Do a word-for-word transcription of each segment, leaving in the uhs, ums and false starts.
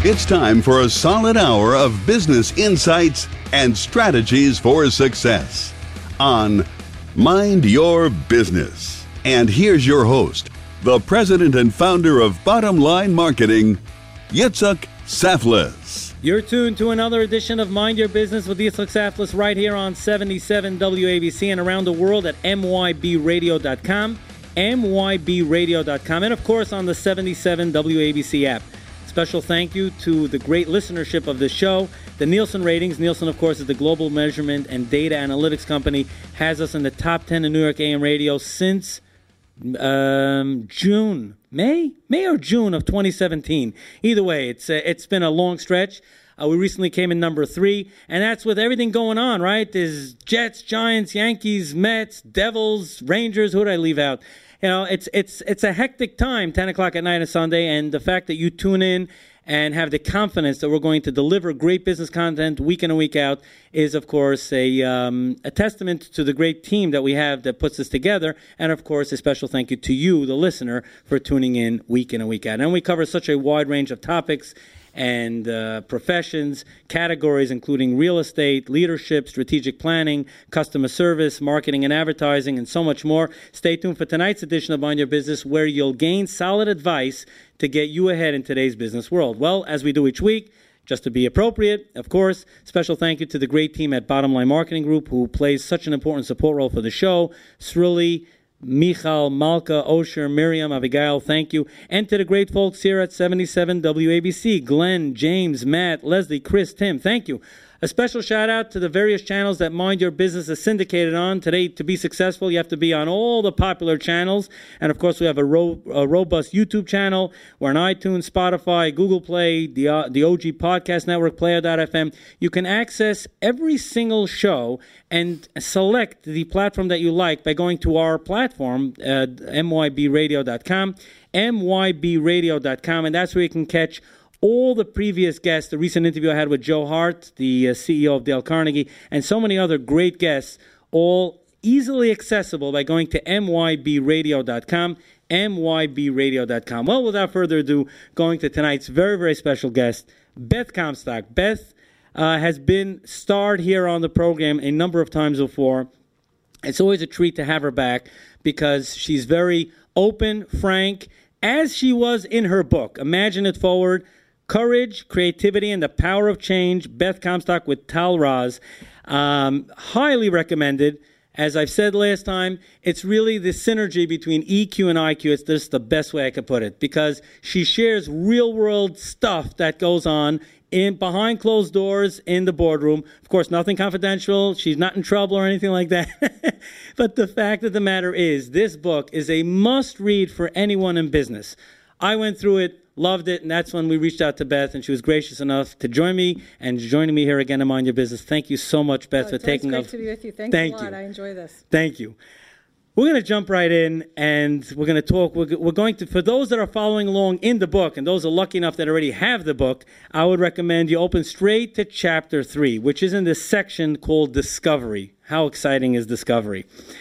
It's time for a solid hour of business insights and strategies for success on Mind Your Business. And here's your host, the president and founder of Bottom Line Marketing, Yitzhak Saftlas. You're tuned to another edition of Mind Your Business with Yitzhak Saftlas right here on seventy-seven W A B C and around the world at M Y B radio dot com, M Y B radio dot com, and of course on the seventy-seven W A B C app. Special thank you to the great listenership of this show. The Nielsen ratings, Nielsen, of course, is the global measurement and data analytics company, has us in the top ten in New York A M radio since um, June, May, May or June of twenty seventeen. Either way, it's uh, it's been a long stretch. Uh, we recently came in number three, and that's with everything going on, right? There's Jets, Giants, Yankees, Mets, Devils, Rangers. Who did I leave out? You know, it's it's it's a hectic time, ten o'clock at night on Sunday, and the fact that you tune in and have the confidence that we're going to deliver great business content week in and week out is, of course, a um, a testament to the great team that we have that puts this together, and, of course, a special thank you to you, the listener, for tuning in week in and week out. And we cover such a wide range of topics and uh, professions, categories including real estate, leadership, strategic planning, customer service, marketing and advertising, and so much more. Stay tuned for tonight's edition of Mind Your Business, where you'll gain solid advice to get you ahead in today's business world. Well, as we do each week, just to be appropriate, of course, special thank you to the great team at Bottom Line Marketing Group, who plays such an important support role for the show. Srili, Michal, Malka, Osher, Miriam, Abigail, thank you. And to the great folks here at seventy-seven W A B C, Glenn, James, Matt, Leslie, Chris, Tim, thank you. A special shout out to the various channels that Mind Your Business is syndicated on. Today, to be successful, you have to be on all the popular channels. And of course, we have a, ro- a robust YouTube channel. We're on iTunes, Spotify, Google Play, the, uh, the O G Podcast Network, Player dot f m. You can access every single show and select the platform that you like by going to our platform, uh, M Y B radio dot com, M Y B radio dot com, and that's where you can catch all the previous guests, the recent interview I had with Joe Hart, the uh, C E O of Dale Carnegie, and so many other great guests, all easily accessible by going to M Y B radio dot com, M Y B radio dot com. Well, without further ado, going to tonight's very, very special guest, Beth Comstock. Beth uh, has been starred here on the program a number of times before. It's always a treat to have her back because she's very open, frank, as she was in her book, Imagine It Forward, Courage, Creativity, and the Power of Change, Beth Comstock with Tal Raz. Um, highly recommended. As I've said last time, it's really the synergy between E Q and I Q. It's just the best way I could put it, because she shares real-world stuff that goes on in behind closed doors in the boardroom. Of course, nothing confidential. She's not in trouble or anything like that. But the fact of the matter is, this book is a must-read for anyone in business. I went through it, loved it, and that's when we reached out to Beth, and she was gracious enough to join me and joining me here again on Mind Your Business. Thank you so much, Beth, oh, for taking up. It's great to be with you. Thanks Thank a lot. You. I enjoy this. Thank you. We're going to jump right in, and we're going to talk. We're, we're going to, for those that are following along in the book, and those are lucky enough that already have the book, I would recommend you open straight to chapter three, which is in this section called Discovery. How exciting is Discovery?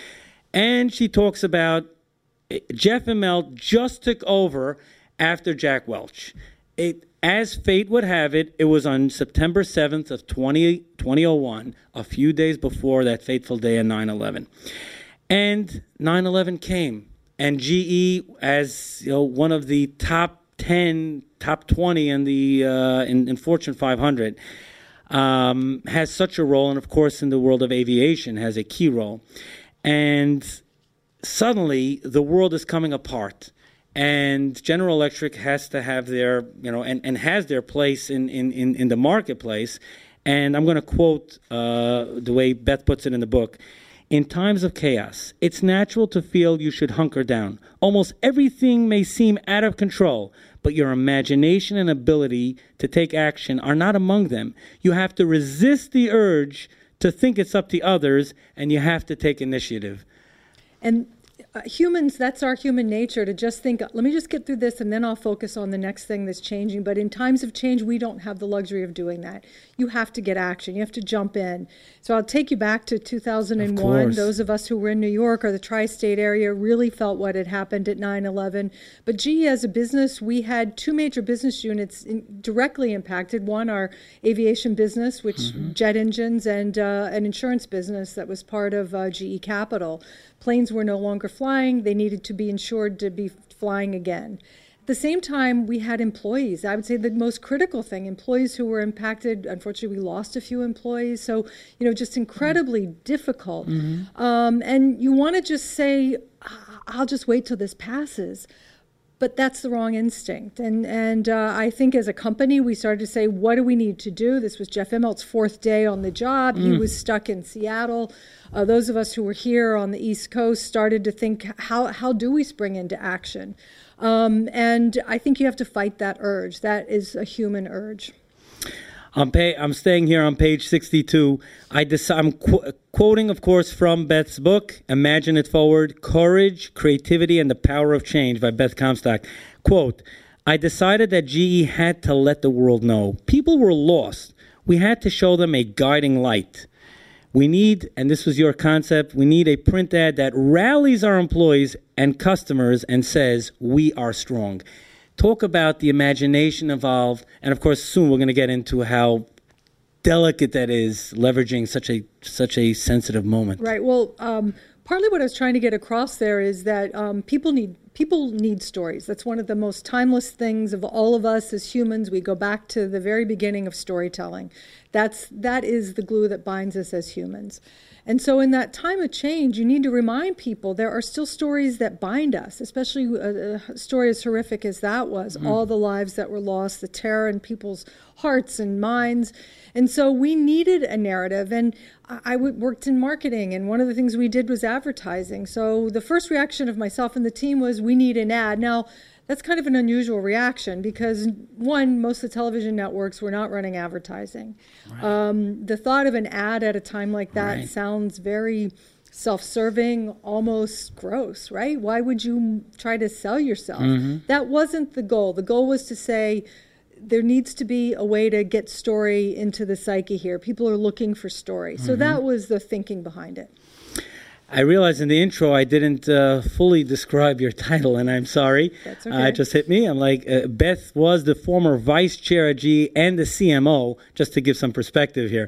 And she talks about Jeff Immelt just took over after Jack Welch. It, as fate would have it, it was on September seventh of twenty oh one, a few days before that fateful day of nine eleven. And nine eleven came, and G E, as you know, one of the top ten, top twenty in the uh, in, in Fortune five hundred, um, has such a role, and of course in the world of aviation has a key role. And suddenly the world is coming apart. And General Electric has to have their, you know, and, and has their place in, in, in, in the marketplace. And I'm going to quote uh, the way Beth puts it in the book. In times of chaos, it's natural to feel you should hunker down. Almost everything may seem out of control, but your imagination and ability to take action are not among them. You have to resist the urge to think it's up to others, and you have to take initiative. And uh, humans, that's our human nature to just think, let me just get through this and then I'll focus on the next thing that's changing. But in times of change, we don't have the luxury of doing that. You have to get action. You have to jump in. So I'll take you back to two thousand one. Of Those of us who were in New York or the tri-state area really felt what had happened at nine eleven. But G E as a business, we had two major business units in, directly impacted. One, our aviation business, which mm-hmm. jet engines, and uh, an insurance business that was part of uh, G E Capital. Planes were no longer flying. They needed to be insured to be flying again. At the same time, we had employees. I would say the most critical thing, employees who were impacted. Unfortunately, we lost a few employees. So, you know, just incredibly mm-hmm. difficult. Mm-hmm. Um, and you want to just say, I'll just wait till this passes. But that's the wrong instinct. And and uh, I think as a company, we started to say, what do we need to do? This was Jeff Immelt's fourth day on the job. Mm. He was stuck in Seattle. Uh, those of us who were here on the East Coast started to think, how, how do we spring into action? Um, and I think you have to fight that urge. That is a human urge. I'm, pay, I'm staying here on page sixty-two. I dec- I'm qu- quoting, of course, from Beth's book, Imagine It Forward, Courage, Creativity, and the Power of Change by Beth Comstock. Quote, I decided that G E had to let the world know. People were lost. We had to show them a guiding light. We need, and this was your concept, we need a print ad that rallies our employees and customers and says, we are strong. Talk about the imagination involved, and of course, soon we're going to get into how delicate that is, leveraging such a such a sensitive moment. Right. Well, um, partly what I was trying to get across there is that um, people need people need stories. That's one of the most timeless things of all of us as humans. We go back to the very beginning of storytelling. That's that is the glue that binds us as humans. And so in that time of change, you need to remind people there are still stories that bind us, especially a, a story as horrific as that was, mm-hmm. all the lives that were lost, the terror in people's hearts and minds. And so we needed a narrative. And I, I worked in marketing, and one of the things we did was advertising. So the first reaction of myself and the team was, we need an ad. Now, that's kind of an unusual reaction because, one, most of the television networks were not running advertising. Right. Um, the thought of an ad at a time like that right. sounds very self-serving, almost gross, right? Why would you try to sell yourself? Mm-hmm. That wasn't the goal. The goal was to say, there needs to be a way to get story into the psyche here. People are looking for story. Mm-hmm. So that was the thinking behind it. I realized in the intro I didn't uh, fully describe your title, and I'm sorry. That's okay. Uh, it just hit me. I'm like, uh, Beth was the former vice chair at G E and the C M O, just to give some perspective here.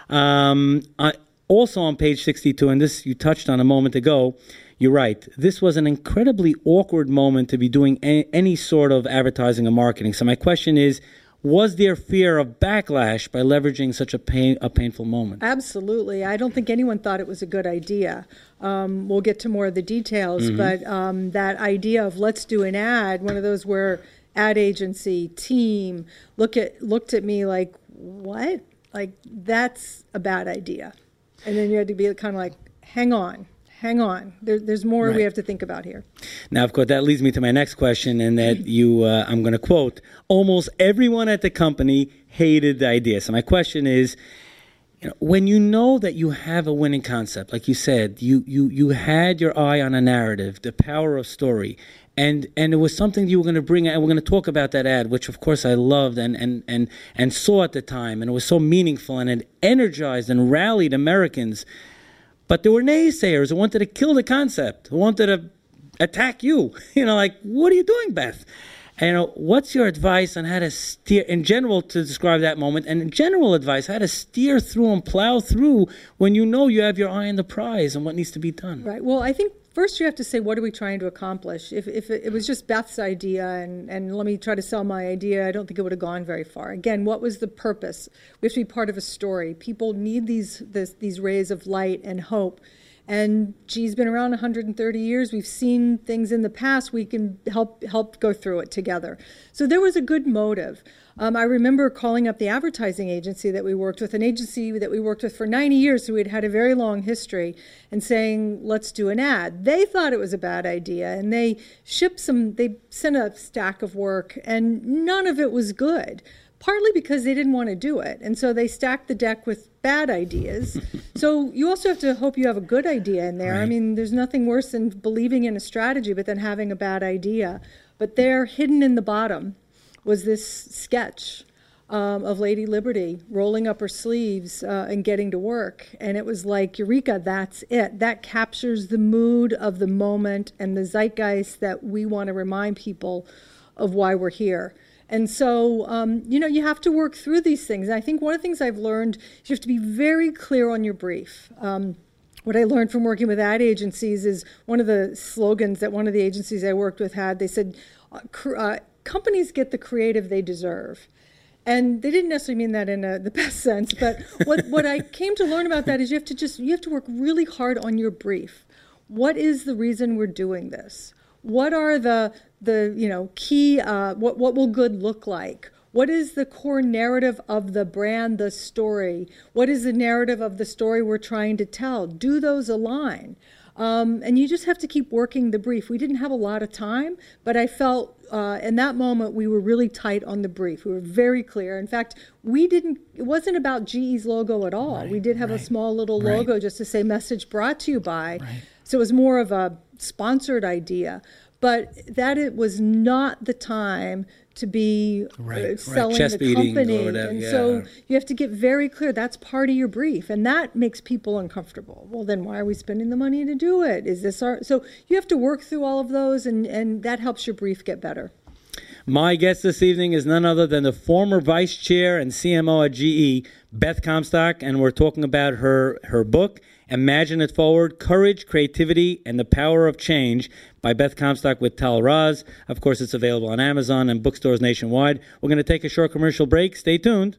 Um, I, also on page sixty-two, and this you touched on a moment ago, you're right. This was an incredibly awkward moment to be doing any, any sort of advertising or marketing. So my question is, was there fear of backlash by leveraging such a pain, a painful moment? Absolutely. I don't think anyone thought it was a good idea. Um, we'll get to more of the details, mm-hmm. but um, that idea of let's do an ad, one of those where ad agency, team, look at looked at me like, what? Like, that's a bad idea. And then you had to be kind of like, hang on. Hang on. There, there's more right. we have to think about here. Now, of course, that leads me to my next question, and that you, uh, I'm going to quote, almost everyone at the company hated the idea. So my question is, you know, when you know that you have a winning concept, like you said, you you you had your eye on a narrative, the power of story, and and it was something you were going to bring, and we're going to talk about that ad, which of course I loved and and and and saw at the time, and it was so meaningful, and it energized and rallied Americans. But there were naysayers who wanted to kill the concept, who wanted to attack you. You know, like, what are you doing, Beth? And, you know, what's your advice on how to steer, in general, to describe that moment, and in general advice, how to steer through and plow through when you know you have your eye on the prize and what needs to be done? Right. Well, I think first you have to say, what are we trying to accomplish? If if it was just Beth's idea and, and let me try to sell my idea, I don't think it would have gone very far. Again, what was the purpose? We have to be part of a story. People need these this, these rays of light and hope. And G's been around one hundred thirty years. We've seen things in the past. We can help help go through it together. So there was a good motive. Um, I remember calling up the advertising agency that we worked with, an agency that we worked with for ninety years, so we'd had a very long history, and saying, let's do an ad. They thought it was a bad idea, and they shipped some, they sent a stack of work, and none of it was good. partly because they didn't want to do it. And so they stacked the deck with bad ideas. So you also have to hope you have a good idea in there. Right. I mean, there's nothing worse than believing in a strategy, but then having a bad idea. But there, hidden in the bottom, was this sketch um, of Lady Liberty rolling up her sleeves uh, and getting to work. And it was like, eureka, that's it. That captures the mood of the moment and the zeitgeist that we want to remind people of why we're here. And so, um, you know, you have to work through these things. And I think one of the things I've learned is you have to be very clear on your brief. Um, what I learned from working with ad agencies is one of the slogans that one of the agencies I worked with had. They said, uh, cr- uh, companies get the creative they deserve. And they didn't necessarily mean that in a, the best sense. But what, what I came to learn about that is you have to just, you have to work really hard on your brief. What is the reason we're doing this? What are the the you know key? Uh, what what will good look like? What is the core narrative of the brand, the story? What is the narrative of the story we're trying to tell? Do those align? Um, and you just have to keep working the brief. We didn't have a lot of time, but I felt uh, in that moment we were really tight on the brief. We were very clear. In fact, we didn't. It wasn't about G E's logo at all. Right, we did have right, a small little right. logo just to say "message brought to you by." Right. So it was more of a sponsored idea, but that it was not the time to be right, uh, selling right. the company. Whatever, and yeah. so you have to get very clear. That's part of your brief, and that makes people uncomfortable. Well, then why are we spending the money to do it? Is this our... So you have to work through all of those, and, and that helps your brief get better. My guest this evening is none other than the former vice chair and C M O at G E, Beth Comstock, and we're talking about her, her book, Imagine It Forward, Courage, Creativity, and the Power of Change by Beth Comstock with Tal Raz. Of course, it's available on Amazon and bookstores nationwide. We're going to take a short commercial break. Stay tuned.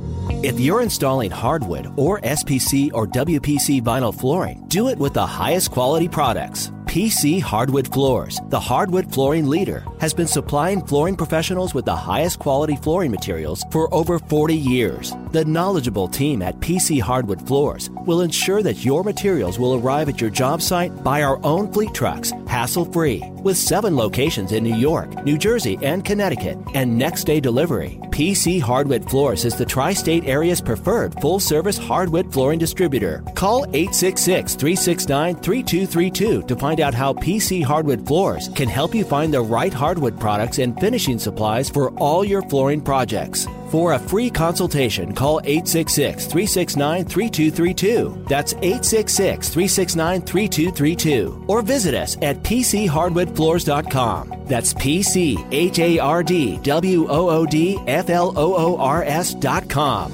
If you're installing hardwood or S P C or W P C vinyl flooring, do it with the highest quality products. P C Hardwood Floors, the hardwood flooring leader, has been supplying flooring professionals with the highest quality flooring materials for over forty years. The knowledgeable team at P C Hardwood Floors will ensure that your materials will arrive at your job site by our own fleet trucks, hassle-free. With seven locations in New York, New Jersey, and Connecticut, and next-day delivery, P C Hardwood Floors is the tri-state area's preferred full-service hardwood flooring distributor. Call eight six six, three six nine, three two three two to find out how P C Hardwood Floors can help you find the right hardwood products and finishing supplies for all your flooring projects. For a free consultation, call eight six six, three six nine, three two three two. That's eight six six, three six nine, three two three two. Or visit us at p c hardwood floors dot com. That's P C H A R D W O O D F L O O R S dot com.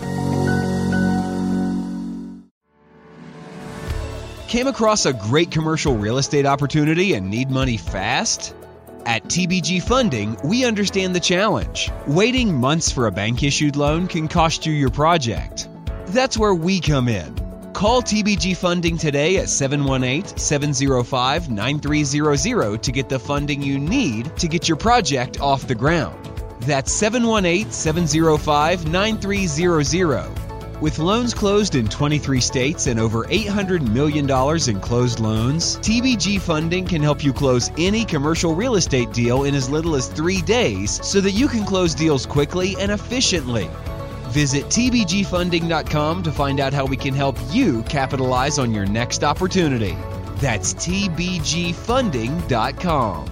Came across a great commercial real estate opportunity and need money fast? At T B G Funding, we understand the challenge. Waiting months for a bank-issued loan can cost you your project. That's where we come in. Call T B G Funding today at seven one eight, seven zero five, nine three zero zero to get the funding you need to get your project off the ground. That's seven one eight, seven zero five, nine three zero zero. With loans closed in twenty-three states and over eight hundred million dollars in closed loans, T B G Funding can help you close any commercial real estate deal in as little as three days so that you can close deals quickly and efficiently. Visit T B G funding dot com to find out how we can help you capitalize on your next opportunity. That's T B G funding dot com.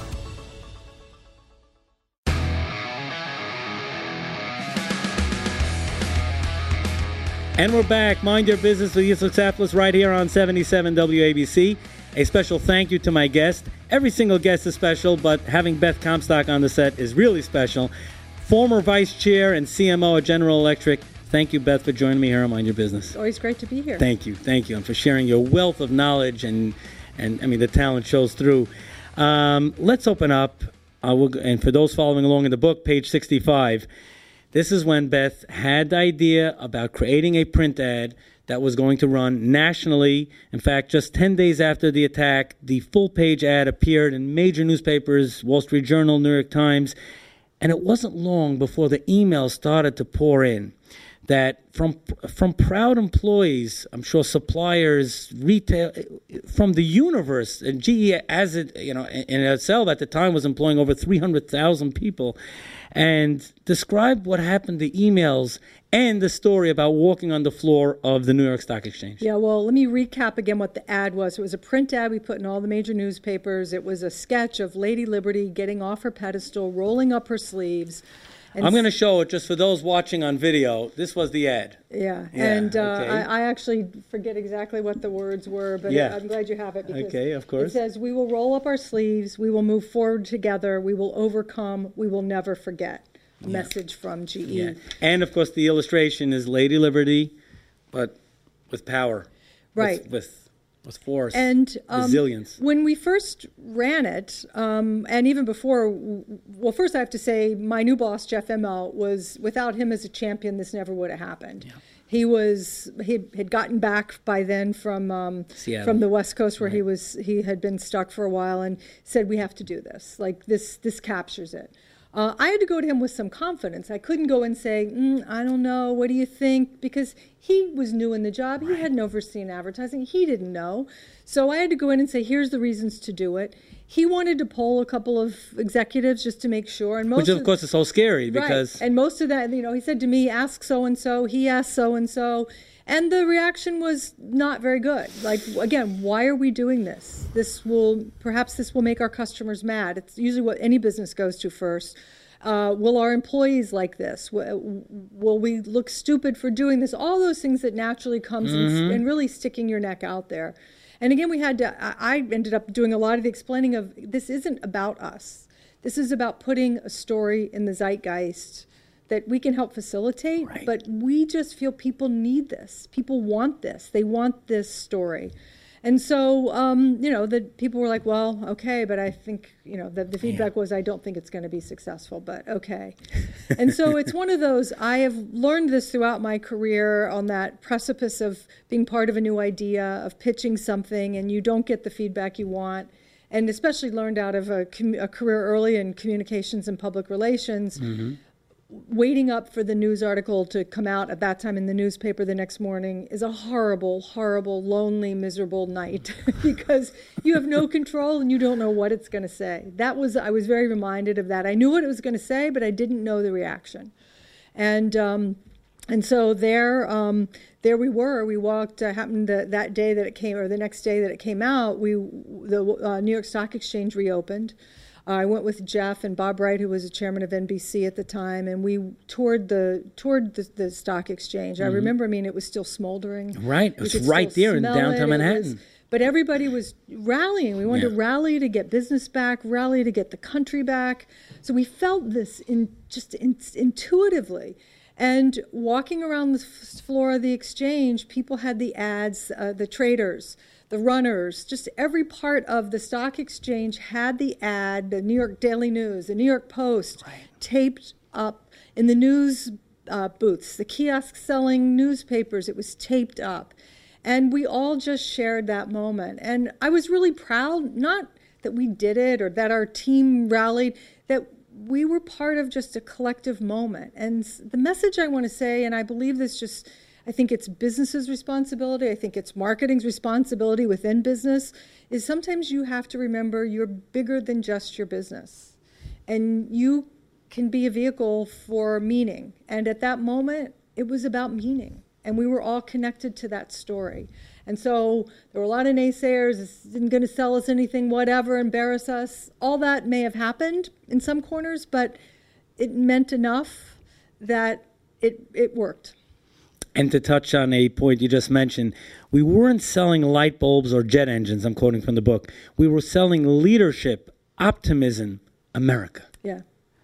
And we're back. Mind Your Business with Yitzhak Saftlis right here on seventy-seven W A B C. A special thank you to my guest. Every single guest is special, but having Beth Comstock on the set is really special. Former Vice Chair and C M O at General Electric. Thank you, Beth, for joining me here on Mind Your Business. Always great to be here. Thank you. Thank you. And for sharing your wealth of knowledge, and, and I mean, the talent shows through. Um, let's open up. Uh, we'll, and for those following along in the book, page sixty-five, this is when Beth had the idea about creating a print ad that was going to run nationally. In fact, just ten days after the attack, the full-page ad appeared in major newspapers, Wall Street Journal, New York Times, and it wasn't long before the emails started to pour in. that from from proud employees, I'm sure suppliers, retail, from the universe, and G E as it, you know, in itself at the time was employing over three hundred thousand people, and describe what happened, the emails and the story about walking on the floor of the New York Stock Exchange. Yeah, well, let me recap again what the ad was. It was a print ad we put in all the major newspapers. It was a sketch of Lady Liberty getting off her pedestal, rolling up her sleeves. And I'm going to show it just for those watching on video. This was the ad. Yeah, Yeah, and uh, okay. I, I actually forget exactly what the words were, but Yeah. I'm glad you have it. Because Okay, of course. It says, we will roll up our sleeves, we will move forward together, we will overcome, we will never forget. A message from G E. Yeah. And, of course, the illustration is Lady Liberty, but with power. Right. With, with, with force. And um, resilience. when we first ran it, um, and even before, well, first I have to say my new boss, Jeff Immelt, was, without him as a champion, this never would have happened. Yeah. He was he had gotten back by then from um, from the West Coast where right. he was he had been stuck for a while, and said, we have to do this. Like this this captures it. Uh, I had to go to him with some confidence. I couldn't go and say, mm, I don't know, what do you think? Because he was new in the job. He right. hadn't overseen advertising. He didn't know. So I had to go in and say, here's the reasons to do it. He wanted to poll a couple of executives just to make sure. And most Which, of, of course, is so scary because... Right. And most of that, you know, he said to me, ask so-and-so. He asked so-and-so. And the reaction was not very good. Like, again, why are we doing this? This will, perhaps this will make our customers mad. It's usually what any business goes to first. Uh, will our employees like this? Will, will we look stupid for doing this? All those things that naturally comes mm-hmm. in, and really sticking your neck out there. And again, we had to, I, I ended up doing a lot of the explaining of, this isn't about us. This is about putting a story in the zeitgeist that we can help facilitate, right. but we just feel people need this. People want this. They want this story. And so, um, you know, the people were like, well, okay, but I think, you know, the, the feedback yeah. was, I don't think it's going to be successful, but okay. And so it's one of those, I have learned this throughout my career on that precipice of being part of a new idea, of pitching something, and you don't get the feedback you want. And especially learned out of a, com- a career early in communications and public relations, mm-hmm. waiting up for the news article to come out at that time in the newspaper the next morning is a horrible, horrible, lonely, miserable night because you have no control and you don't know what it's going to say. That was, I was very reminded of that. I knew what it was going to say, but I didn't know the reaction. And um, and so there um, there we were. We walked, uh, happened that, that day that it came, or the next day that it came out, we the uh, New York Stock Exchange reopened. Uh, I went with Jeff and Bob Wright, who was the chairman of N B C at the time, and we toured the toured the, the stock exchange. Mm-hmm. I remember, I mean, it was still smoldering. Right, it was right there in downtown it. Manhattan. Was, but everybody was rallying. We wanted yeah. to rally to get business back, rally to get the country back. So we felt this in just in, intuitively. And walking around the floor of the exchange, people had the ads, uh, the traders, the runners, just every part of the stock exchange had the ad, the New York Daily News, the New York Post, right. taped up in the news uh, booths, the kiosks selling newspapers, it was taped up. And we all just shared that moment. And I was really proud, not that we did it or that our team rallied, that we were part of just a collective moment. And the message I want to say, and I believe this just, I think it's business's responsibility, I think it's marketing's responsibility within business, is sometimes you have to remember you're bigger than just your business. And you can be a vehicle for meaning. And at that moment, it was about meaning. And we were all connected to that story. And so there were a lot of naysayers, this isn't going to sell us anything, whatever, embarrass us. All that may have happened in some corners, but it meant enough that it it worked. And to touch on a point you just mentioned, we weren't selling light bulbs or jet engines, I'm quoting from the book. We were selling leadership, optimism, America. Yeah.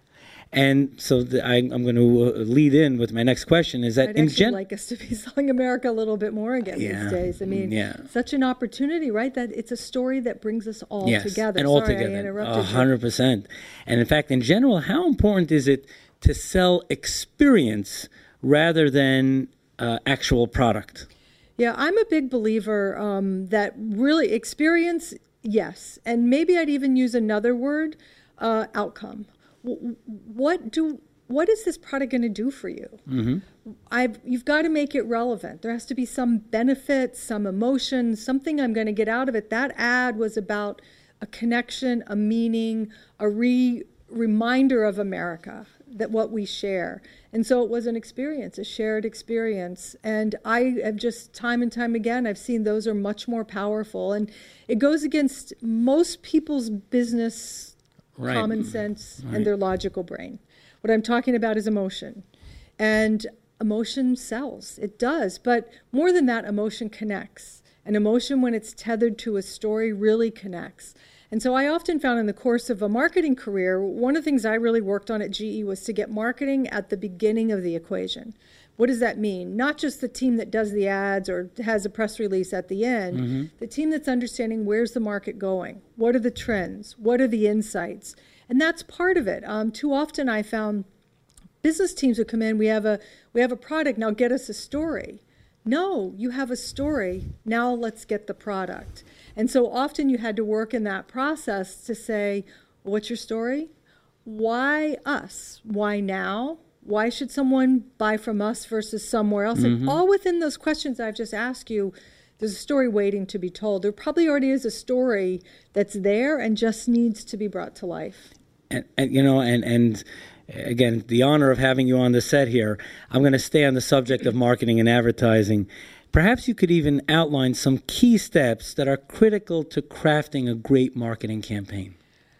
And so the, I, I'm going to uh, lead in with my next question is that I'd in actually gen- like us to be selling America a little bit more again yeah. these days. I mean, yeah. such an opportunity, right? That it's a story that brings us all yes, together. And all Sorry, together. I interrupted A hundred percent. And in fact, in general, how important is it to sell experience rather than uh, actual product? Yeah, I'm a big believer um, that really experience, yes. And maybe I'd even use another word, uh, outcome. What do what is this product going to do for you? Mm-hmm. I've, you've got to make it relevant. There has to be some benefit, some emotion, something I'm going to get out of it. That ad was about a connection, a meaning, a re reminder of America, that what we share. And so it was an experience, a shared experience. And I have just time and time again, I've seen those are much more powerful. And it goes against most people's business right. common sense right. and their logical brain. What I'm talking about is emotion. And emotion sells. It does. But more than that, emotion connects. And emotion, when it's tethered to a story, really connects. And so I often found in the course of a marketing career, one of the things I really worked on at G E was to get marketing at the beginning of the equation. What does that mean? Not just the team that does the ads or has a press release at the end, mm-hmm. the team that's understanding where's the market going, what are the trends, what are the insights, and that's part of it. Um, too often I found business teams would come in, we have a we have a product, now get us a story. No, you have a story, now let's get the product. And so often you had to work in that process to say, what's your story? Why us? Why now? Why should someone buy from us versus somewhere else? Mm-hmm. And all within those questions I've just asked you, there's a story waiting to be told. There probably already is a story that's there and just needs to be brought to life. And, and you know, and, and again, the honor of having you on the set here, I'm going to stay on the subject of marketing and advertising. Perhaps you could even outline some key steps that are critical to crafting a great marketing campaign.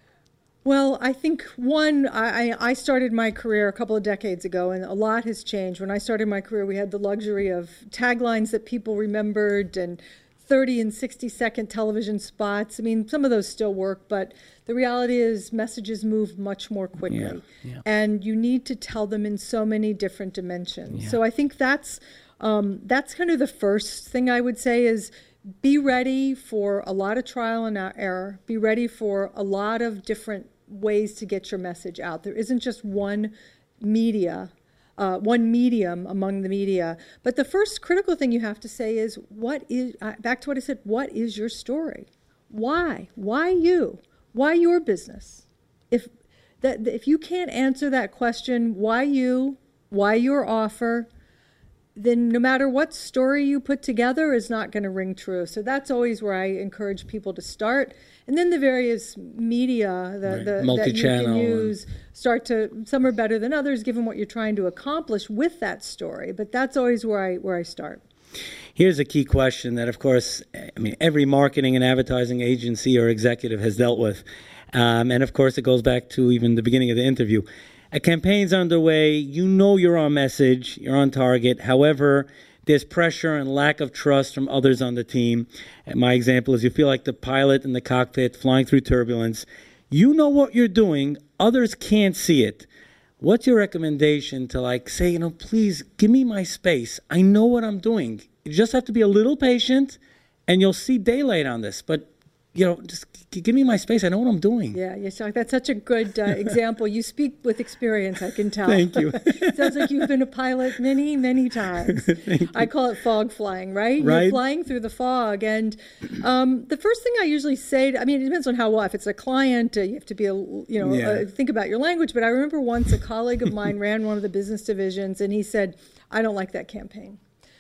Well, I think, one, I, I started my career a couple of decades ago, and a lot has changed. When I started my career, we had the luxury of taglines that people remembered and thirty and sixty second television spots. I mean, some of those still work, but the reality is messages move much more quickly. Yeah, yeah. And you need to tell them in so many different dimensions. Yeah. So I think that's um, that's kind of the first thing I would say is be ready for a lot of trial and error. Be ready for a lot of different ways to get your message out. There isn't just one media, uh, one medium among the media. But the first critical thing you have to say is, what is, uh, back to what I said, what is your story? Why? Why you? Why your business? If that, if you can't answer that question, why you, why your offer, then no matter what story you put together is not going to ring true. So that's always where I encourage people to start. And then the various media the, right. the, that you can use start to, some are better than others given what you're trying to accomplish with that story. But that's always where I where I start. Here's a key question that, of course, I mean, every marketing and advertising agency or executive has dealt with. Um, and, of course, it goes back to even the beginning of the interview. A campaign's underway. You know you're on message. You're on target. However, there's pressure and lack of trust from others on the team. And my example is you feel like the pilot in the cockpit flying through turbulence. You know what you're doing. Others can't see it. What's your recommendation to, like, say, you know, please give me my space. I know what I'm doing. You just have to be a little patient, and you'll see daylight on this. But, you know, just give me my space. I know what I'm doing. Yeah, yes, that's such a good uh, example. You speak with experience, I can tell. Thank you. It sounds like you've been a pilot many, many times. I call it fog flying, right? Right. You're flying through the fog. And um, the first thing I usually say, to, I mean, it depends on how well. If it's a client, uh, you have to be, a, you know, yeah. uh, think about your language. But I remember once a colleague of mine ran one of the business divisions, and he said, I don't like that campaign.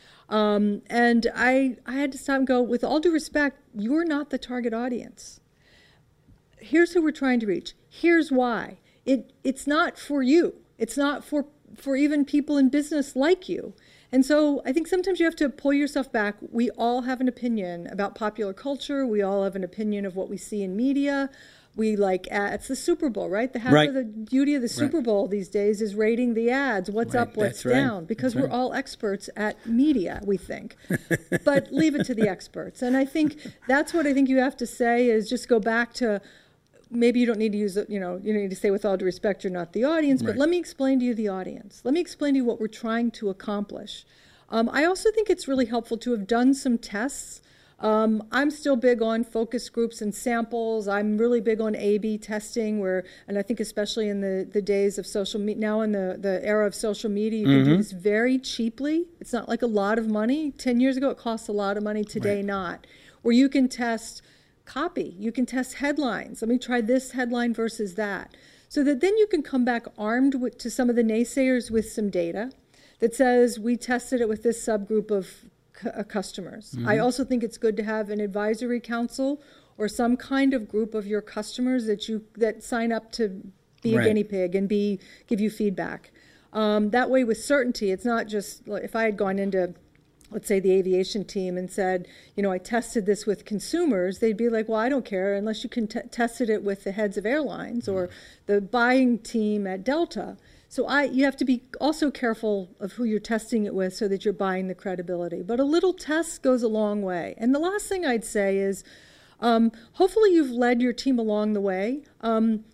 Um, and I, I had to stop and go, with all due respect, you're not the target audience. Here's who we're trying to reach. Here's why. It it's not for you. It's not for for even people in business like you. And so I think sometimes you have to pull yourself back. We all have an opinion about popular culture. We all have an opinion of what we see in media. We like ads. It's the Super Bowl, right? The half right. of the beauty of the Super right. Bowl these days is rating the ads. What's right. up, what's That's down? Right. Because That's we're right. all experts at media, we think. But leave it to the experts. And I think that's what I think you have to say is just go back to, maybe you don't need to use it, you know, you need to say with all due respect, you're not the audience, but right. let me explain to you the audience. Let me explain to you what we're trying to accomplish. Um, I also think it's really helpful to have done some tests. Um, I'm still big on focus groups and samples. I'm really big on A B testing, where, and I think especially in the, the days of social media, now in the, the era of social media, you mm-hmm. can do this very cheaply. It's not like a lot of money. Ten years ago, it cost a lot of money. Today, right. not. Where you can test copy. You can test headlines. Let me try this headline versus that. So that then you can come back armed with, to some of the naysayers with some data that says we tested it with this subgroup of c- uh, customers. Mm-hmm. I also think it's good to have an advisory council or some kind of group of your customers that you that sign up to be right. a guinea pig and be give you feedback. Um, that way, with certainty, it's not just if I had gone into, let's say, the aviation team and said, you know, I tested this with consumers, they'd be like, well, I don't care unless you can t- tested it with the heads of airlines or the buying team at Delta. So I, you have to be also careful of who you're testing it with so that you're buying the credibility. But a little test goes a long way. And the last thing I'd say is, um, hopefully you've led your team along the way. Um,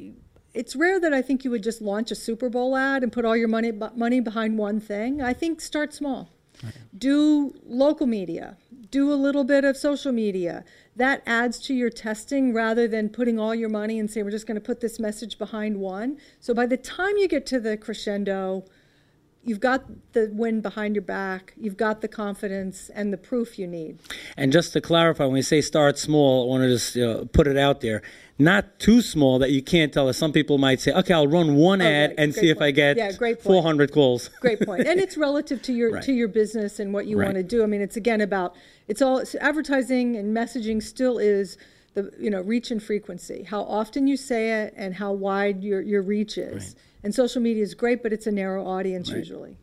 It's rare that I think you would just launch a Super Bowl ad and put all your money money behind one thing. I think start small. Okay. Do local media. Do a little bit of social media. That adds to your testing rather than putting all your money and say, we're just going to put this message behind one. So by the time you get to the crescendo, you've got the wind behind your back, you've got the confidence and the proof you need. And just to clarify, when we say start small, I want to just you know, put it out there. Not too small that you can't tell us. Some people might say, okay, I'll run one oh, ad right. and great see point. If I get yeah, great four hundred calls. Great point. And it's relative to your right. to your business and what you right. want to do. I mean, it's again about, it's all, it's advertising and messaging still is the, you know, reach and frequency. How often you say it and how wide your, your reach is. Right. And social media is great, but it's a narrow audience right. usually.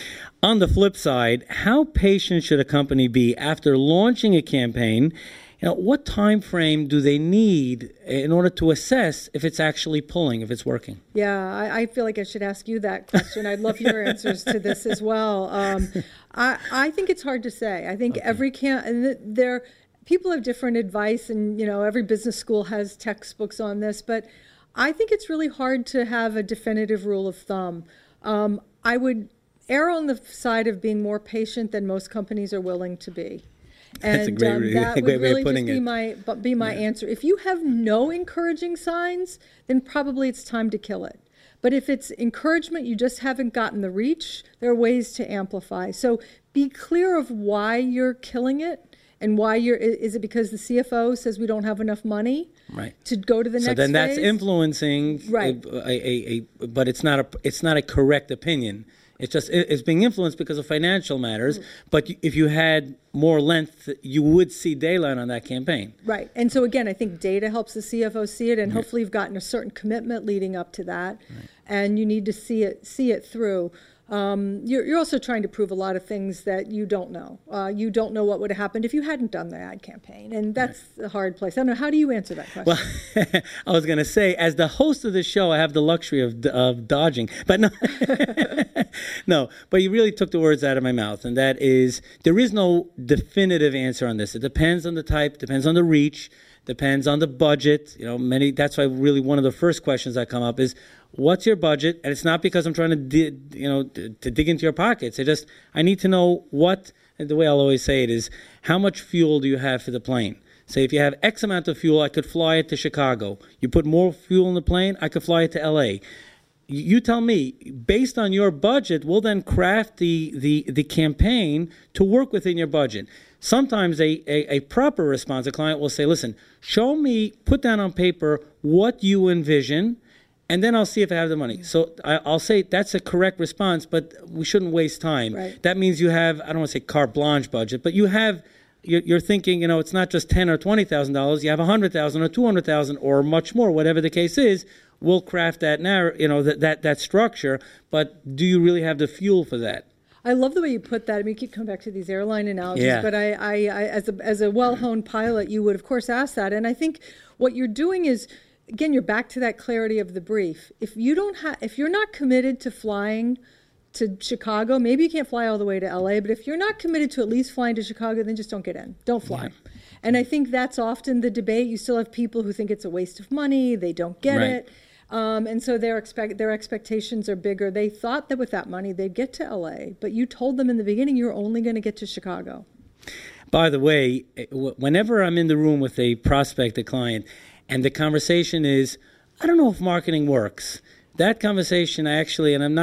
On the flip side, how patient should a company be after launching a campaign? You know, what time frame do they need in order to assess if it's actually pulling, if it's working? Yeah, I, I feel like I should ask you that question. I'd love your answers to this as well. Um, I, I think it's hard to say. I think okay. every can and there people have different advice, and you know, every business school has textbooks on this, but I think it's really hard to have a definitive rule of thumb. Um, I would err on the side of being more patient than most companies are willing to be. And That's a great, um, that a great would really way of putting just be it. my be my yeah. answer. If you have no encouraging signs, then probably it's time to kill it. But if it's encouragement, you just haven't gotten the reach, there are ways to amplify. So be clear of why you're killing it and why you're. Is it because the C F O says we don't have enough money right. to go to the so next phase? So then that's influencing, right. a, a, a, but it's not a it's not a correct opinion. It's just it's being influenced because of financial matters. But if you had more length, you would see daylight on that campaign. Right. And so, again, I think data helps the C F O see it, and right. hopefully you've gotten a certain commitment leading up to that, right. and you need to see it see it through. Um, you're, you're also trying to prove a lot of things that you don't know. Uh, you don't know what would have happened if you hadn't done the ad campaign, and that's right. a hard place. I don't know. How do you answer that question? Well, I was going to say, as the host of the show, I have the luxury of of dodging, but no, no. But you really took the words out of my mouth, and that is, there is no definitive answer on this. It depends on the type, depends on the reach, depends on the budget. You know, many. That's why really one of the first questions that come up is, what's your budget? And it's not because I'm trying to, di- you know, to, to dig into your pockets. I just, I need to know what, and the way I'll always say it is, how much fuel do you have for the plane? Say if you have X amount of fuel, I could fly it to Chicago. You put more fuel in the plane, I could fly it to L A. You tell me, based on your budget, we'll then craft the, the, the campaign to work within your budget. Sometimes a, a, a proper response, a client will say, listen, show me, put down on paper what you envision, and then I'll see if I have the money. So I, I'll say that's a correct response, but we shouldn't waste time. Right. That means you have, I don't want to say carte blanche budget, but you have, you're, you're thinking, you know, it's not just ten or twenty thousand dollars. You have a hundred thousand or two hundred thousand or much more, whatever the case is. We'll craft that now, you know, that, that that structure. But do you really have the fuel for that? I love the way you put that. I mean, you keep coming back to these airline analogies, yeah. but I, I, I, as a as a well-honed pilot, you would of course ask that. And I think what you're doing is, again, you're back to that clarity of the brief. If you don't have, if you're not committed to flying to Chicago, maybe you can't fly all the way to L A, but if you're not committed to at least flying to Chicago, then just don't get in. Don't fly. Yeah. And I think that's often the debate. You still have people who think it's a waste of money. They don't get right. it. Um, and so their expect their expectations are bigger. They thought that with that money they'd get to L A, but you told them in the beginning you're only going to get to Chicago. By the way, whenever I'm in the room with a prospect, a client, and the conversation is, I don't know if marketing works. That conversation, I actually, and I'm not,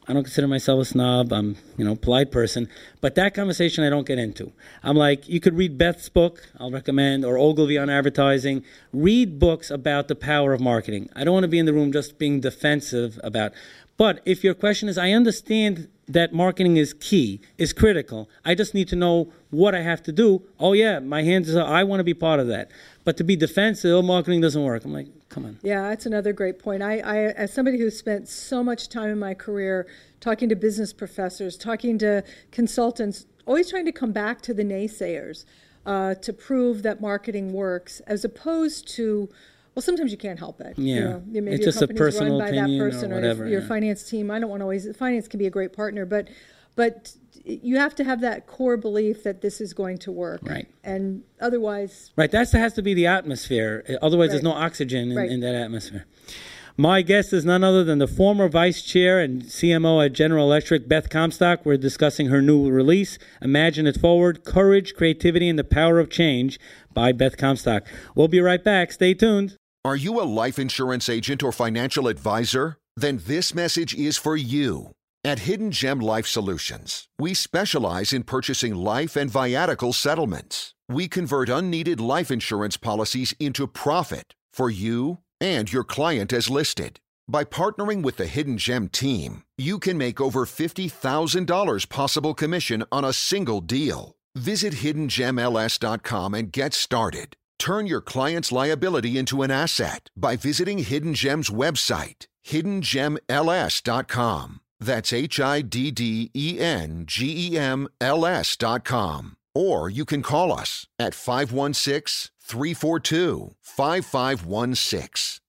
I don't consider myself a snob. I'm, you know, a polite person. But that conversation I don't get into. I'm like, you could read Beth's book, I'll recommend, or Ogilvy on advertising. Read books about the power of marketing. I don't want to be in the room just being defensive about. But if your question is, I understand that marketing is key, is critical. I just need to know what I have to do. Oh, yeah, my hands are, I want to be part of that. But to be defensive, oh, marketing doesn't work. I'm like, come on. Yeah, that's another great point. I, I, as somebody who's spent so much time in my career talking to business professors, talking to consultants, always trying to come back to the naysayers uh, to prove that marketing works, as opposed to, well, sometimes you can't help it. Yeah, you know, maybe it's your just a company's personal run by that opinion person, or or, whatever. your, your yeah. finance team. I don't want to always. Finance can be a great partner, but but you have to have that core belief that this is going to work. Right. And otherwise, right. That has to be the atmosphere. Otherwise, right. there's no oxygen in, right. in that atmosphere. My guest is none other than the former vice chair and C M O at General Electric, Beth Comstock. We're discussing her new release, Imagine It Forward, Courage, Creativity, and the Power of Change by Beth Comstock. We'll be right back. Stay tuned. Are you a life insurance agent or financial advisor? Then this message is for you. At Hidden Gem Life Solutions, we specialize in purchasing life and viatical settlements. We convert unneeded life insurance policies into profit for you and your client as listed. By partnering with the Hidden Gem team, you can make over fifty thousand dollars possible commission on a single deal. Visit hidden gem L S dot com and get started. Turn your client's liability into an asset by visiting Hidden Gem's website, hidden gem L S dot com. That's H I D D E N G E M L S dot com. Or you can call us at five one six, three four two, five five one six.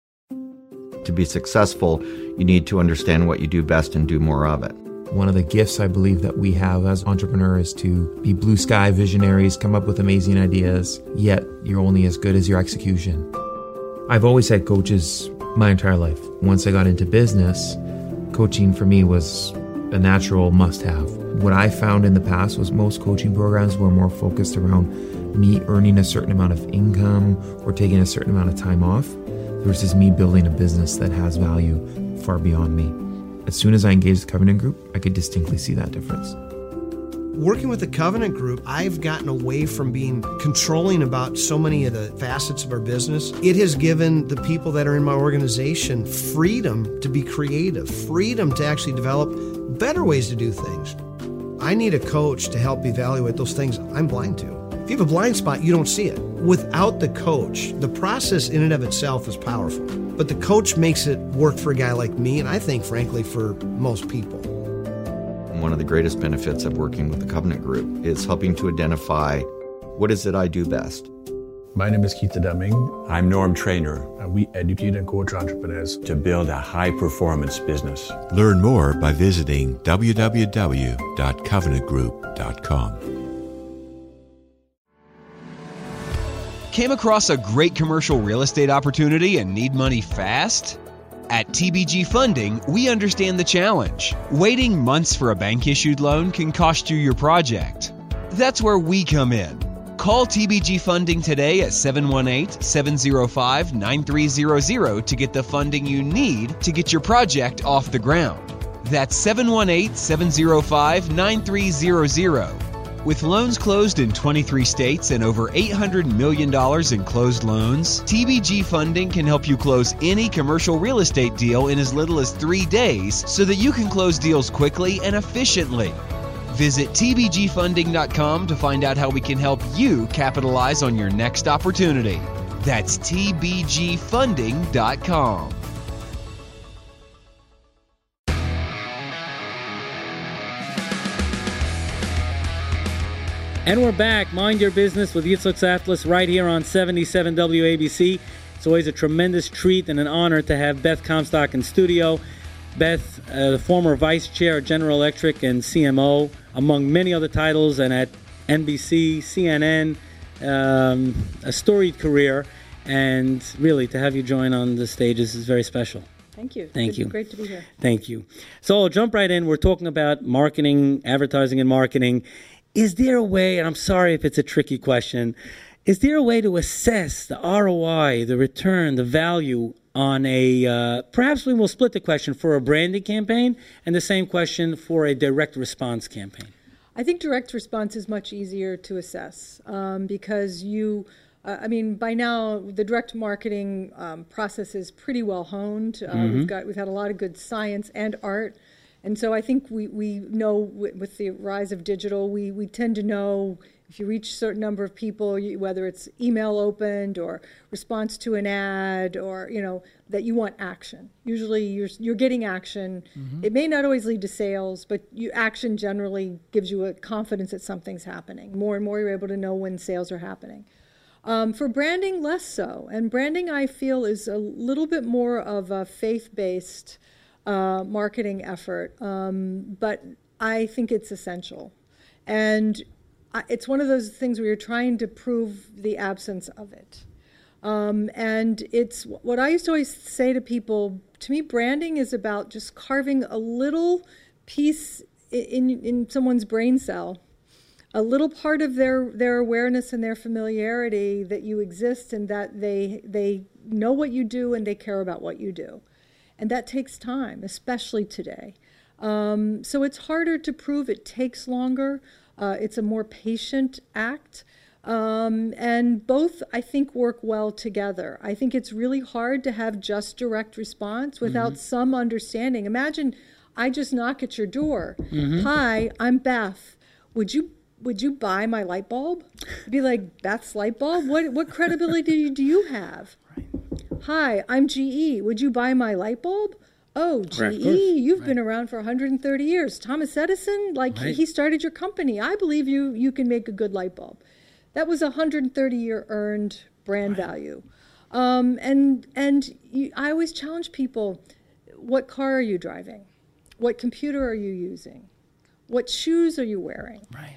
To be successful, you need to understand what you do best and do more of it. One of the gifts I believe that we have as entrepreneurs is to be blue sky visionaries, come up with amazing ideas, yet you're only as good as your execution. I've always had coaches my entire life. Once I got into business, coaching for me was a natural must-have. What I found in the past was most coaching programs were more focused around me earning a certain amount of income or taking a certain amount of time off versus me building a business that has value far beyond me. As soon as I engaged the Covenant Group, I could distinctly see that difference. Working with the Covenant Group, I've gotten away from being controlling about so many of the facets of our business. It has given the people that are in my organization freedom to be creative, freedom to actually develop better ways to do things. I need a coach to help evaluate those things I'm blind to. If you have a blind spot, you don't see it. Without the coach, the process in and of itself is powerful. But the coach makes it work for a guy like me, and I think, frankly, for most people. One of the greatest benefits of working with the Covenant Group is helping to identify what is it I do best. My name is Keith Deming. I'm Norm Trainer. And we educate and coach entrepreneurs to build a high-performance business. Learn more by visiting w w w dot covenant group dot com. Came across a great commercial real estate opportunity and need money fast? At T B G Funding, we understand the challenge. Waiting months for a bank-issued loan can cost you your project. That's where we come in. Call T B G Funding today at seven one eight, seven zero five, nine three zero zero to get the funding you need to get your project off the ground. That's seven one eight, seven zero five, nine three zero zero. With loans closed in twenty-three states and over eight hundred million dollars in closed loans, T B G Funding can help you close any commercial real estate deal in as little as three days so that you can close deals quickly and efficiently. Visit T B G funding dot com to find out how we can help you capitalize on your next opportunity. That's T B G funding dot com. And we're back. Mind Your Business with Yitzhak Saftlis right here on seventy-seven W A B C. It's always a tremendous treat and an honor to have Beth Comstock in studio. Beth, uh, the former vice chair at General Electric and C M O, among many other titles, and at N B C, C N N, um, a storied career. And really, to have you join on the stages is very special. Thank you. Thank Good, you. Great to be here. Thank you. So I'll jump right in. We're talking about marketing, advertising and marketing. Is there a way, and I'm sorry if it's a tricky question, is there a way to assess the R O I, the return, the value on a, uh, perhaps we will split the question for a branding campaign and the same question for a direct response campaign. I think direct response is much easier to assess um, because you, uh, I mean, by now the direct marketing um, process is pretty well honed. Uh, Mm-hmm. We've got we've had a lot of good science and art, and so I think we we know w- with the rise of digital, we we tend to know if you reach a certain number of people, you, whether it's email opened or response to an ad, or you know that you want action. Usually, you're you're getting action. Mm-hmm. It may not always lead to sales, but you, action generally gives you a confidence that something's happening. More and more, you're able to know when sales are happening. Um, for branding, less so. And branding, I feel, is a little bit more of a faith-based uh, marketing effort, um, but I think it's essential. And I, it's one of those things where you're trying to prove the absence of it. Um, and it's what I used to always say to people, to me, branding is about just carving a little piece in, in someone's brain cell, a little part of their, their awareness and their familiarity that you exist and that they they know what you do and they care about what you do. And that takes time, especially today. Um, so it's harder to prove. It takes longer. Uh, it's a more patient act. Um, and both, I think, work well together. I think it's really hard to have just direct response without mm-hmm. some understanding. Imagine I just knock at your door. Mm-hmm. Hi, I'm Beth. Would you Would you buy my light bulb? It'd be like, Beth's light bulb? What what credibility do you, do you have? Right. Hi, I'm G E. Would you buy my light bulb? Oh, G E, right, you've right. been around for one hundred thirty years. Thomas Edison, like right. he started your company. I believe you you can make a good light bulb. That was a one hundred thirty year earned brand right. value. Um, and and you, I always challenge people, what car are you driving? What computer are you using? What shoes are you wearing? Right.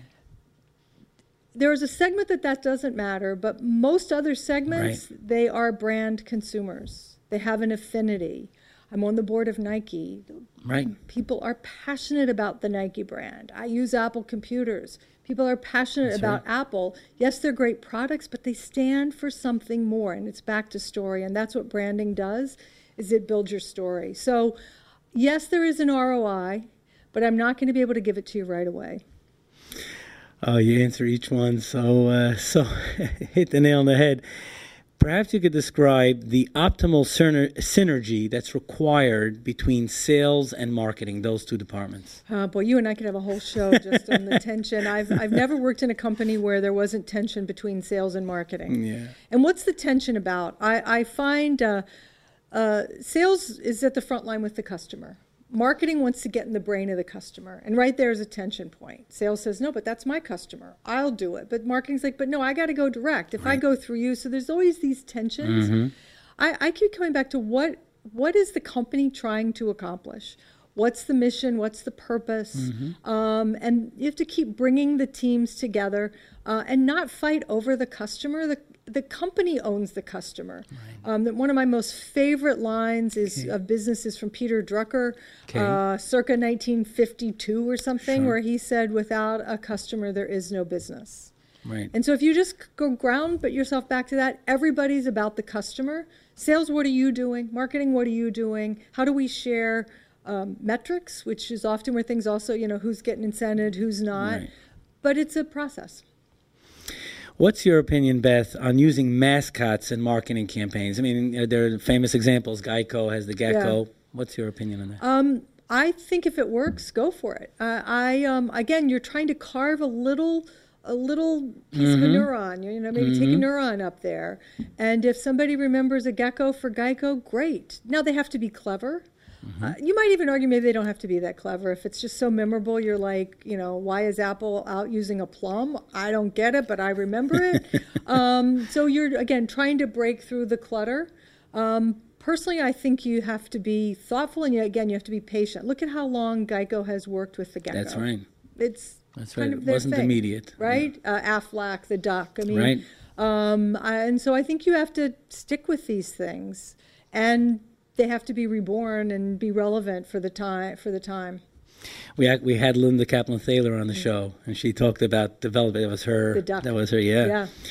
There is a segment that that doesn't matter, but most other segments, right. they are brand consumers. They have an affinity. I'm on the board of Nike. Right. People are passionate about the Nike brand. I use Apple computers. People are passionate That's about right. Apple. Yes, they're great products, but they stand for something more, and it's back to story, and that's what branding does, is it builds your story. So, yes, there is an R O I, but I'm not going to be able to give it to you right away. Oh, you answer each one so uh, so hit the nail on the head. Perhaps you could describe the optimal syner- synergy that's required between sales and marketing, those two departments. Uh, boy, you and I could have a whole show just on the tension. I've I've never worked in a company where there wasn't tension between sales and marketing. Yeah. And what's the tension about? I, I find uh, uh, sales is at the front line with the customer. Marketing wants to get in the brain of the customer. And right there is a tension point. Sales says, no, but that's my customer. I'll do it. But marketing's like, but no, I got to go direct. If right. I go through you. So there's always these tensions. Mm-hmm. I, I keep coming back to what what is the company trying to accomplish? What's the mission? What's the purpose? Mm-hmm. Um, and you have to keep bringing the teams together uh, and not fight over the customer. The The company owns the customer. Right. Um, one of my most favorite lines is okay. of business is from Peter Drucker, okay. uh, circa nineteen fifty-two or something, sure. where he said, without a customer, there is no business. Right. And so if you just go ground, put yourself back to that, everybody's about the customer. Sales, what are you doing? Marketing, what are you doing? How do we share um, metrics, which is often where things also, you know, who's getting incented, who's not. Right. But it's a process. What's your opinion, Beth, on using mascots in marketing campaigns? I mean, there are famous examples. Geico has the gecko. Yeah. What's your opinion on that? Um, I think if it works, go for it. Uh, I um, again, you're trying to carve a little, a little piece mm-hmm. of a neuron. You know, maybe mm-hmm. take a neuron up there, and if somebody remembers a gecko for Geico, great. Now they have to be clever. Mm-hmm. Uh, you might even argue maybe they don't have to be that clever. If it's just so memorable, you're like, you know, why is Apple out using a plum? I don't get it, but I remember it. um, so you're, again, trying to break through the clutter. Um, personally, I think you have to be thoughtful, and you, again, you have to be patient. Look at how long Geico has worked with the gecko. That's right. It's That's kind right. of It wasn't thing, immediate. Right? Yeah. Uh, Aflac, the duck. I mean, right. Um, I, and so I think you have to stick with these things, and they have to be reborn and be relevant for the time. For the time. We had, we had Linda Kaplan Thaler on the mm-hmm. show, and she talked about development. That was her. The duck. That was her. Yeah. Yeah.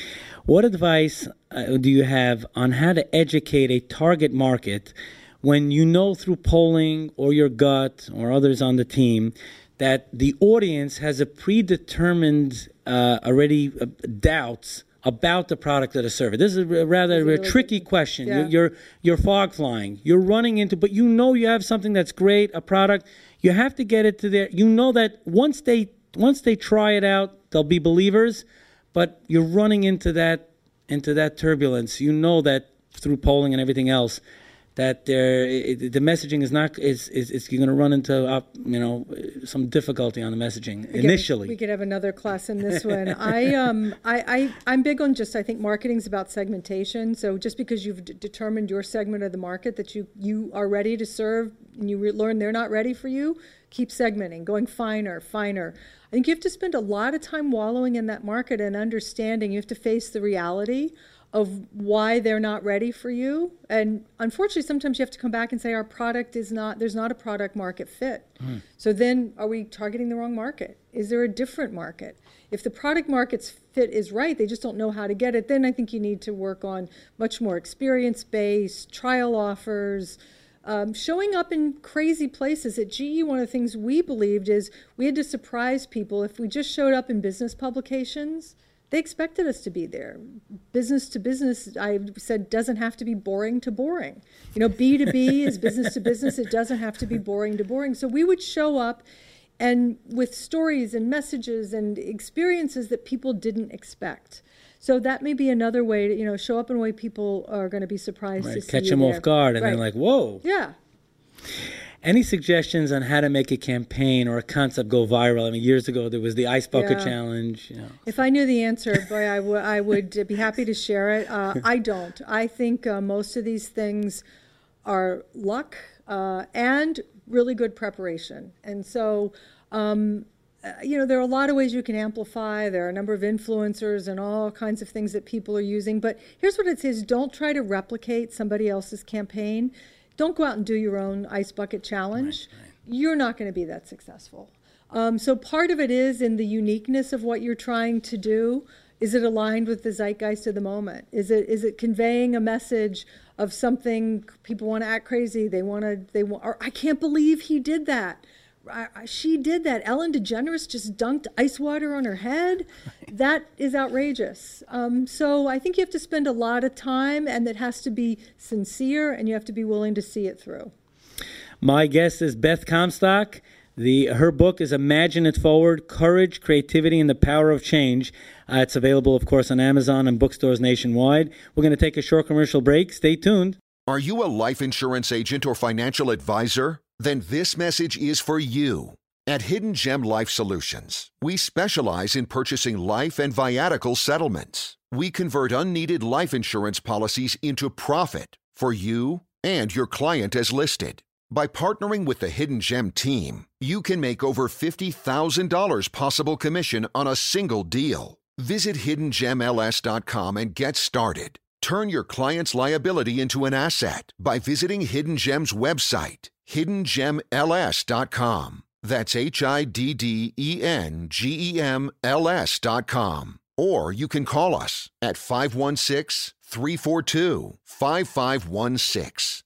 What advice uh, do you have on how to educate a target market when you know through polling or your gut or others on the team that the audience has a predetermined uh, already uh, doubts about the product or the service? This is a rather a really tricky good question. Yeah. You're, you're you're fog flying. You're running into, but you know you have something that's great, a product. You have to get it to their. You know that once they once they try it out, they'll be believers. But you're running into that into that turbulence. You know that through polling and everything else, that there it, the messaging is not is is, is you're going to run into uh, you know some difficulty on the messaging we initially. Could, we could have another class in this one. I um I, I I'm big on just I think marketing is about segmentation. So just because you've d- determined your segment of the market that you you are ready to serve and you re- learn they're not ready for you, keep segmenting, going finer, finer. I think you have to spend a lot of time wallowing in that market and understanding. You have to face the reality of why they're not ready for you. And unfortunately, sometimes you have to come back and say, our product is not, there's not a product market fit. Mm. So then are we targeting the wrong market? Is there a different market? If the product market's fit is right, they just don't know how to get it, then I think you need to work on much more experience-based, trial offers, Um, showing up in crazy places. At G E, one of the things we believed is we had to surprise people. If we just showed up in business publications, they expected us to be there. Business to business, I said, doesn't have to be boring to boring. You know, B to B is business to business. It doesn't have to be boring to boring. So we would show up and with stories and messages and experiences that people didn't expect. So that may be another way to, you know, show up in a way people are going to be surprised right. to see Catch you them there. off guard and right. they're like, whoa. Yeah. Any suggestions on how to make a campaign or a concept go viral? I mean, years ago, there was the Ice Bucket yeah. Challenge. You know. If I knew the answer, boy, I, w- I would be happy to share it. Uh, I don't. I think uh, most of these things are luck uh, and really good preparation. And so... Um, You know, there are a lot of ways you can amplify. There are a number of influencers and all kinds of things that people are using. But here's what it says. Don't try to replicate somebody else's campaign. Don't go out and do your own Ice Bucket Challenge. Right, right. You're not going to be that successful. Um, so part of it is in the uniqueness of what you're trying to do. Is it aligned with the zeitgeist of the moment? Is it is it conveying a message of something people want to act crazy? They want to, they want, or I can't believe he did that. I, I, she did that. Ellen DeGeneres just dunked ice water on her head. That is outrageous. Um, so I think you have to spend a lot of time, and it has to be sincere, and you have to be willing to see it through. My guest is Beth Comstock. The her book is Imagine It Forward, Courage, Creativity, and the Power of Change. Uh, it's available, of course, on Amazon and bookstores nationwide. We're going to take a short commercial break. Stay tuned. Are you a life insurance agent or financial advisor? Then this message is for you. At Hidden Gem Life Solutions, we specialize in purchasing life and viatical settlements. We convert unneeded life insurance policies into profit for you and your client as listed. By partnering with the Hidden Gem team, you can make over fifty thousand dollars possible commission on a single deal. Visit hidden gem l s dot com and get started. Turn your client's liability into an asset by visiting Hidden Gem's website, hidden gem l s dot com. That's H I D D E N G E M L S dot com. Or you can call us at five one six, three four two, five five one six.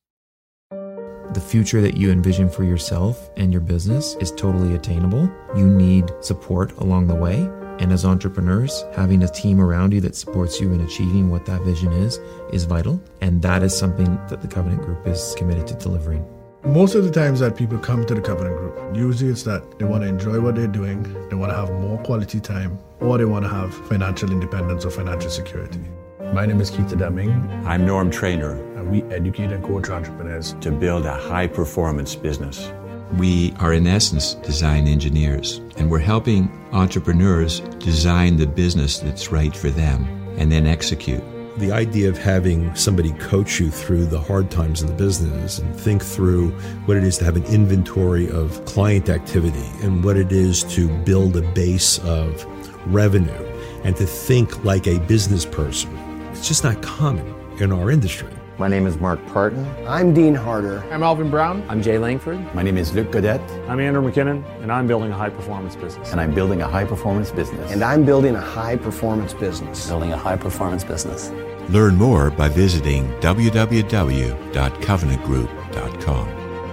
The future that you envision for yourself and your business is totally attainable. You need support along the way. And as entrepreneurs, having a team around you that supports you in achieving what that vision is, is vital. And that is something that the Covenant Group is committed to delivering. Most of the times that people come to the Covenant Group, usually it's that they want to enjoy what they're doing, they want to have more quality time, or they want to have financial independence or financial security. My name is Keith Deming. I'm Norm Trainer. And we educate and coach entrepreneurs to build a high-performance business. We are, in essence, design engineers, and we're helping entrepreneurs design the business that's right for them and then execute. The idea of having somebody coach you through the hard times of the business and think through what it is to have an inventory of client activity and what it is to build a base of revenue and to think like a business person, it's just not common in our industry. My name is Mark Parton. I'm Dean Harder. I'm Alvin Brown. I'm Jay Langford. My name is Luc Godette. I'm Andrew McKinnon, and I'm building a high-performance business. And I'm building a high-performance business. And I'm building a high-performance business. Building a high-performance business. Learn more by visiting w w w dot covenant group dot com.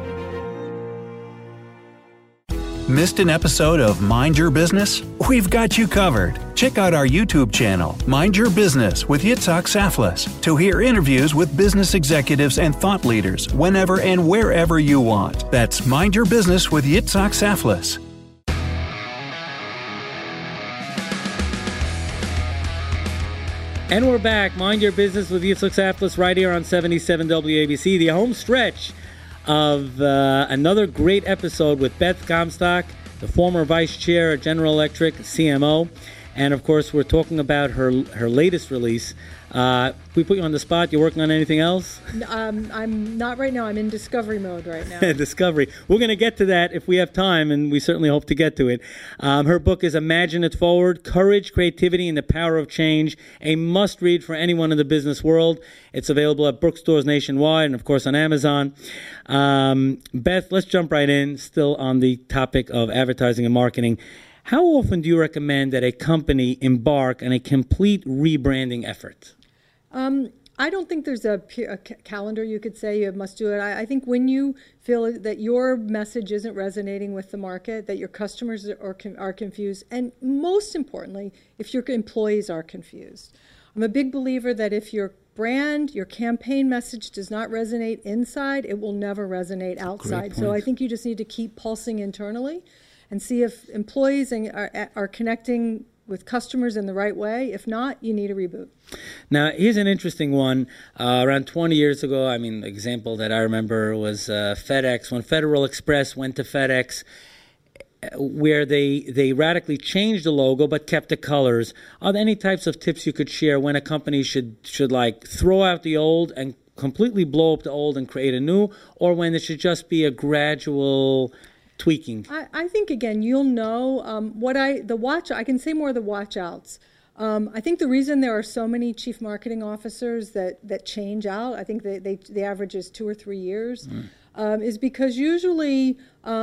Missed an episode of Mind Your Business? We've got you covered. Check out our YouTube channel, Mind Your Business with Yitzhak Saflis, to hear interviews with business executives and thought leaders whenever and wherever you want. That's Mind Your Business with Yitzhak Saflis. And we're back. Mind Your Business with Yitzhak Saflis right here on seventy-seven W A B C, the home stretch of uh, another great episode with Beth Comstock, the former vice chair at General Electric, C M O. And, of course, we're talking about her her latest release. Uh, we put you on the spot. You working on anything else? Um, I'm not right now. I'm in discovery mode right now. Discovery. We're going to get to that if we have time, and we certainly hope to get to it. Um, her book is Imagine It Forward, Courage, Creativity, and the Power of Change, a must-read for anyone in the business world. It's available at bookstores nationwide and, of course, on Amazon. Um, Beth, let's jump right in, still on the topic of advertising and marketing. How often do you recommend that a company embark on a complete rebranding effort? Um, I don't think there's a, a calendar you could say you must do it. I, I think when you feel that your message isn't resonating with the market, that your customers are, are confused, and most importantly, if your employees are confused. I'm a big believer that if your brand, your campaign message does not resonate inside, it will never resonate outside. So I think you just need to keep pulsing internally and see if employees are, are connecting with customers in the right way. If not, you need a reboot. Now, here's an interesting one. Uh, around twenty years ago, I mean, the example that I remember was uh, FedEx. When Federal Express went to FedEx, where they they radically changed the logo but kept the colors. Are there any types of tips you could share when a company should should like throw out the old and completely blow up the old and create a new, or when it should just be a gradual tweaking? I, I think, again, you'll know um, what I, the watch, I can say more of the watch outs. Um, I think the reason there are so many chief marketing officers that, that change out, I think they, they, the average is two or three years, mm. um, is because usually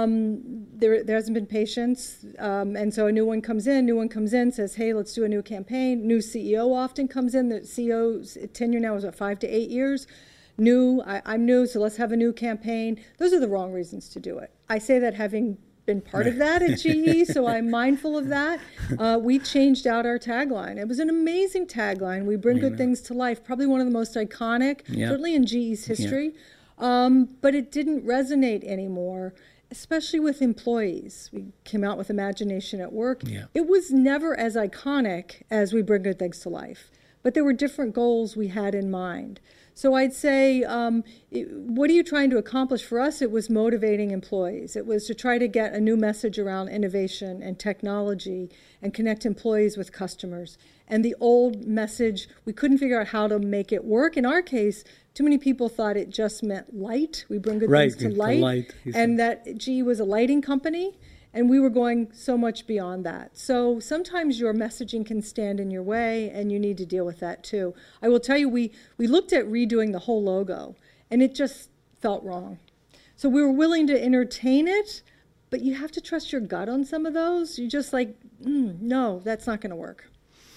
um, there, there hasn't been patience. Um, and so a new one comes in, new one comes in, says, hey, let's do a new campaign. New C E O often comes in. The C E O's tenure now is what, five to eight years. New, I, I'm new, so let's have a new campaign. Those are the wrong reasons to do it. I say that having been part of that at G E, so I'm mindful of that. Uh, we changed out our tagline. It was an amazing tagline. We bring good things to life, probably one of the most iconic, yep. certainly in G E's history. Yep. Um, but it didn't resonate anymore, especially with employees. We came out with Imagination at Work. Yep. It was never as iconic as we bring good things to life, but there were different goals we had in mind. So I'd say, um, it, what are you trying to accomplish? For us, it was motivating employees. It was to try to get a new message around innovation and technology and connect employees with customers. And the old message, we couldn't figure out how to make it work. In our case, too many people thought it just meant light. We bring good right, things to light. light and that G E was a lighting company. And we were going so much beyond that. So sometimes your messaging can stand in your way, and you need to deal with that too. I will tell you, we, we looked at redoing the whole logo, and it just felt wrong. So we were willing to entertain it, but you have to trust your gut on some of those. You're just like, mm, no, that's not going to work.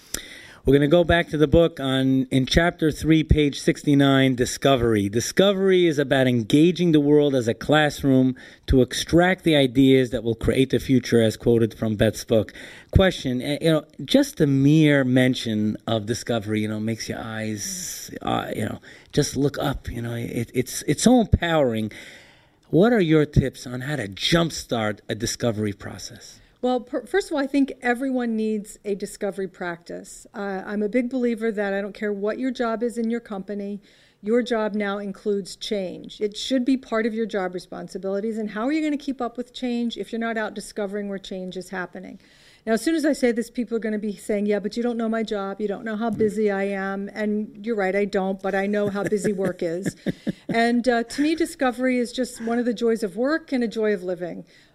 We're going to go back to the book on in chapter three, page sixty-nine, Discovery. Discovery is about engaging the world as a classroom to extract the ideas that will create the future, as quoted from Beth's book. Question, you know, just the mere mention of discovery, you know, makes your eyes, uh, you know, just look up. You know, it, it's it's so empowering. What are your tips on how to jumpstart a discovery process? Well, per, first of all, I think everyone needs a discovery practice. Uh, I'm a big believer that I don't care what your job is in your company, your job now includes change. It should be part of your job responsibilities. And how are you going to keep up with change if you're not out discovering where change is happening? Now, as soon as I say this, people are going to be saying, yeah, but you don't know my job. You don't know how busy I am. And you're right, I don't, but I know how busy work is. And uh, to me, discovery is just one of the joys of work and a joy of living.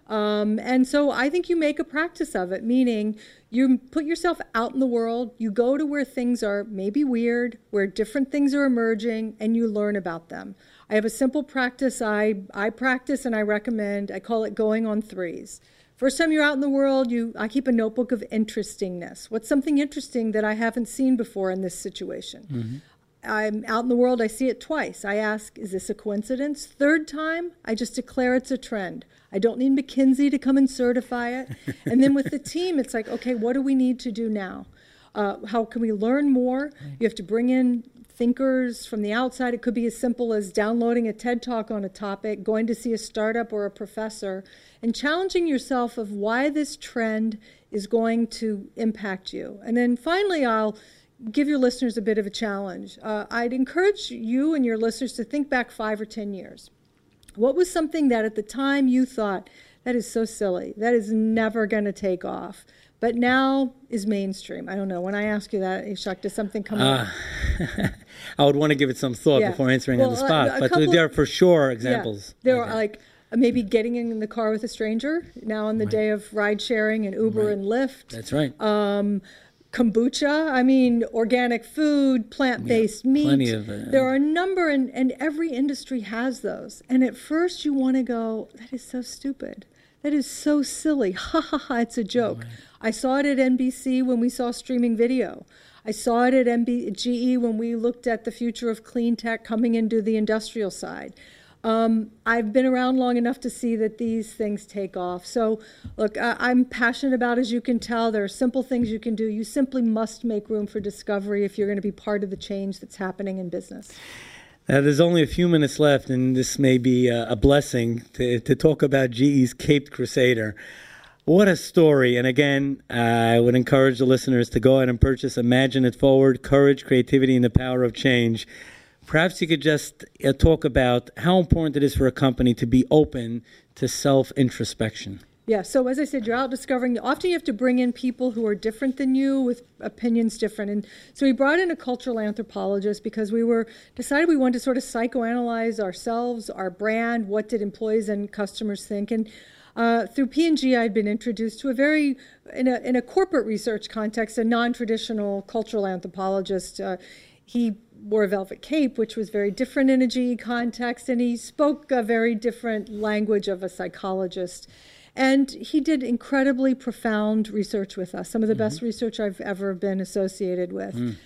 Um, and so I think you make a practice of it, meaning you put yourself out in the world, you go to where things are maybe weird, where different things are emerging, and you learn about them. I have a simple practice I, I practice and I recommend. I call it going on threes. First time you're out in the world, you I keep a notebook of interestingness. What's something interesting that I haven't seen before in this situation? Mm-hmm. I'm out in the world, I see it twice. I ask, is this a coincidence? Third time, I just declare it's a trend. I don't need McKinsey to come and certify it. And then with the team, it's like, okay, what do we need to do now? Uh, how can we learn more? You have to bring in thinkers from the outside. It could be as simple as downloading a TED Talk on a topic, going to see a startup or a professor, and challenging yourself of why this trend is going to impact you. And then finally, I'll give your listeners a bit of a challenge. Uh, I'd encourage you and your listeners to think back five or ten years. What was something that at the time you thought, that is so silly, that is never going to take off, but now is mainstream? I don't know. When I ask you that, Ishak, does something come uh, up? I would want to give it some thought yeah. before answering well, on the spot, uh, but there are for sure examples. Yeah, there are like maybe getting in the car with a stranger, now on the right. day of ride sharing and Uber right. and Lyft. That's right. Um, kombucha, I mean, organic food, plant-based yeah, meat. Plenty of it. There are a number, and, and every industry has those. And at first you want to go, that is so stupid. That is so silly. Ha, ha, ha, it's a joke. Right. I saw it at N B C when we saw streaming video. I saw it at M B- G E when we looked at the future of clean tech coming into the industrial side. Um, I've been around long enough to see that these things take off. So, look, I, I'm passionate about, as you can tell, there are simple things you can do. You simply must make room for discovery if you're going to be part of the change that's happening in business. Now, there's only a few minutes left, and this may be a, a blessing to, to talk about G E's Caped Crusader. What a story. And again, uh, I would encourage the listeners to go ahead and purchase Imagine It Forward, Courage, Creativity, and the Power of Change. Perhaps you could just uh, talk about how important it is for a company to be open to self-introspection. Yeah, so as I said, you're out discovering. Often you have to bring in people who are different than you with opinions different. And so we brought in a cultural anthropologist because we were decided we wanted to sort of psychoanalyze ourselves, our brand, what did employees and customers think. And uh, through P and G, I'd been introduced to a very, in a, in a corporate research context, a non-traditional cultural anthropologist. Uh, he wore a velvet cape, which was very different in a G E context, and he spoke a very different language of a psychologist. And he did incredibly profound research with us, some of the mm-hmm. best research I've ever been associated with. Mm.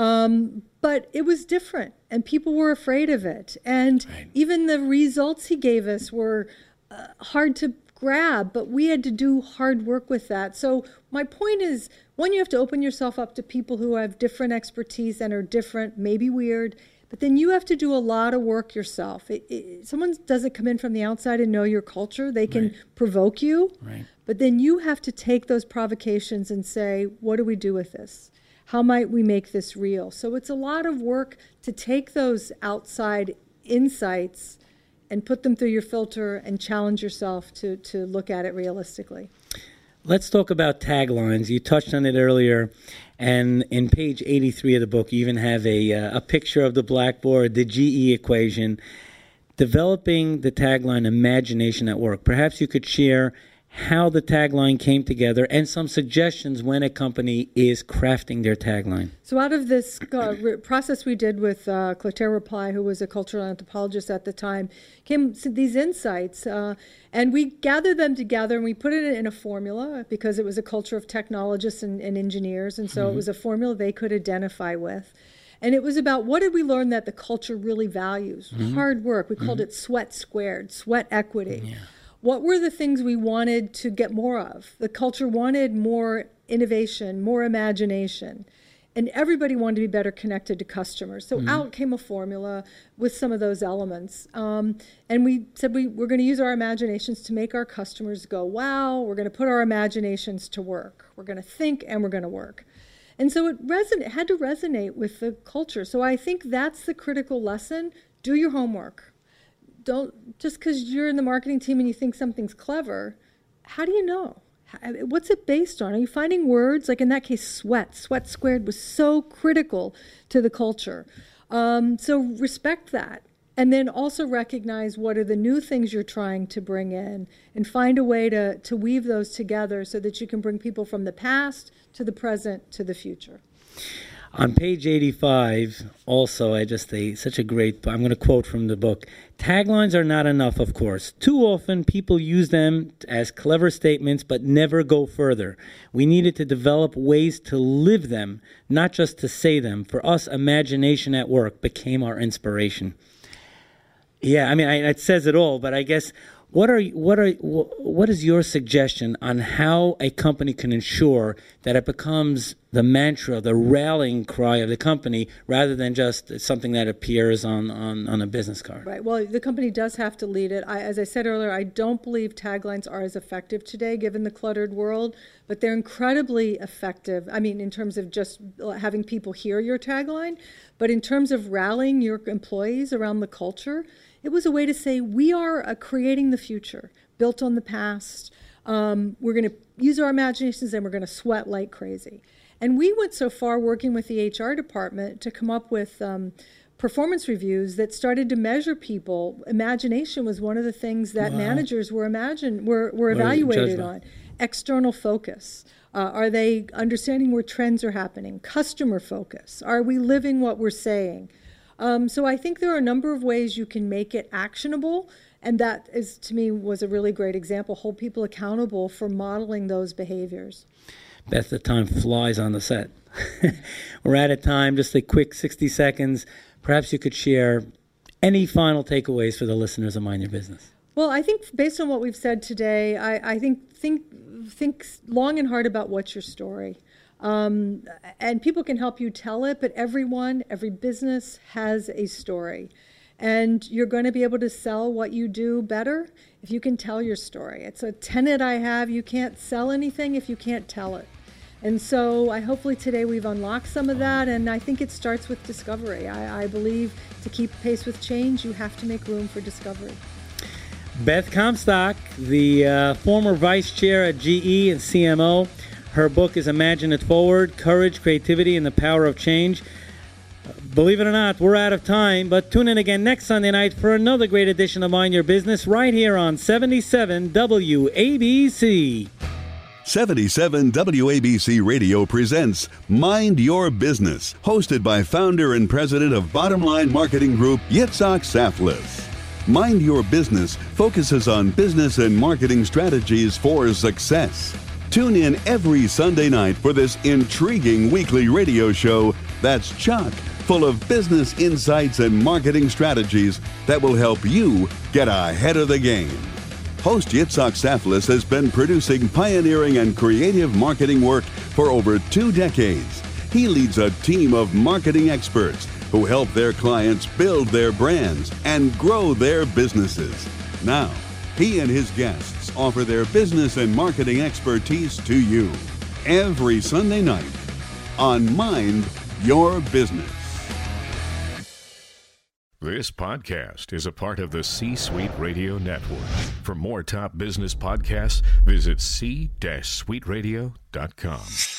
Um, but it was different, and people were afraid of it. And right. even the results he gave us were uh, hard to grab, but we had to do hard work with that. So my point is, one, you have to open yourself up to people who have different expertise and are different, maybe weird, but then you have to do a lot of work yourself. It, it, someone doesn't come in from the outside and know your culture. They can right. provoke you, right. but then you have to take those provocations and say, what do we do with this? How might we make this real? So it's a lot of work to take those outside insights and put them through your filter and challenge yourself to, to look at it realistically. Let's talk about taglines. You touched on it earlier, and in page eighty-three of the book, you even have a uh, a picture of the blackboard, the G E equation, developing the tagline Imagination at Work. Perhaps you could share how the tagline came together and some suggestions when a company is crafting their tagline. So out of this uh, re- process we did with uh, Clotaire Reply, who was a cultural anthropologist at the time, came these insights, uh, and we gathered them together and we put it in a formula because it was a culture of technologists and, and engineers, and so mm-hmm. it was a formula they could identify with. And it was about what did we learn that the culture really values? Mm-hmm. Hard work. We mm-hmm. called it sweat squared, sweat equity. Yeah. What were the things we wanted to get more of? The culture wanted more innovation, more imagination, and everybody wanted to be better connected to customers. So mm-hmm. out came a formula with some of those elements. Um, and we said we, we're going to use our imaginations to make our customers go, wow, we're going to put our imaginations to work. We're going to think and we're going to work. And so it, reson- it had to resonate with the culture. So I think that's the critical lesson. Do your homework. Don't just because you're in the marketing team and you think something's clever, how do you know? What's it based on? Are you finding words? Like in that case, sweat. Sweat squared was so critical to the culture. Um, so respect that. And then also recognize what are the new things you're trying to bring in and find a way to, to weave those together so that you can bring people from the past to the present to the future. On page eighty-five, also, I just say such a great, I'm going to quote from the book. Taglines are not enough, of course. Too often, people use them as clever statements, but never go further. We needed to develop ways to live them, not just to say them. For us, imagination at work became our inspiration. Yeah, I mean, I, it says it all, but I guess what are what are what is your suggestion on how a company can ensure that it becomes the mantra, the rallying cry of the company, rather than just something that appears on, on, on a business card? Right. Well, the company does have to lead it. I, as I said earlier, I don't believe taglines are as effective today, given the cluttered world, but they're incredibly effective. I mean, in terms of just having people hear your tagline, but in terms of rallying your employees around the culture, it was a way to say we are uh, creating the future, built on the past. Um, we're going to use our imaginations and we're going to sweat like crazy. And we went so far working with the H R department to come up with um, performance reviews that started to measure people. Imagination was one of the things that wow. managers were imagine were, were evaluated on. External focus. Uh, are they understanding where trends are happening? Customer focus. Are we living what we're saying? Um, so I think there are a number of ways you can make it actionable, and that is, to me, was a really great example. Hold people accountable for modeling those behaviors. Beth, the time flies on the set. We're out of time. Just a quick sixty seconds. Perhaps you could share any final takeaways for the listeners of Mind Your Business. Well, I think based on what we've said today, I, I think think think long and hard about what's your story. Um, and people can help you tell it, but everyone, every business has a story. And you're going to be able to sell what you do better if you can tell your story. It's a tenet I have. You can't sell anything if you can't tell it. And so I hopefully today we've unlocked some of that, and I think it starts with discovery. I, I believe to keep pace with change, you have to make room for discovery. Beth Comstock, the uh, former vice chair at G E and C M O. Her book is Imagine It Forward, Courage, Creativity, and the Power of Change. Believe it or not, we're out of time, but tune in again next Sunday night for another great edition of Mind Your Business right here on seventy-seven W A B C. seventy-seven W A B C Radio presents Mind Your Business, hosted by founder and president of Bottom Line Marketing Group, Yitzhak Saflis. Mind Your Business focuses on business and marketing strategies for success. Tune in every Sunday night for this intriguing weekly radio show that's chock full of business insights and marketing strategies that will help you get ahead of the game. Host Yitzhak Saflis has been producing pioneering and creative marketing work for over two decades. He leads a team of marketing experts who help their clients build their brands and grow their businesses. Now, he and his guests offer their business and marketing expertise to you every Sunday night on Mind Your Business. This podcast is a part of the C-Suite Radio Network. For more top business podcasts, visit c suite radio dot com.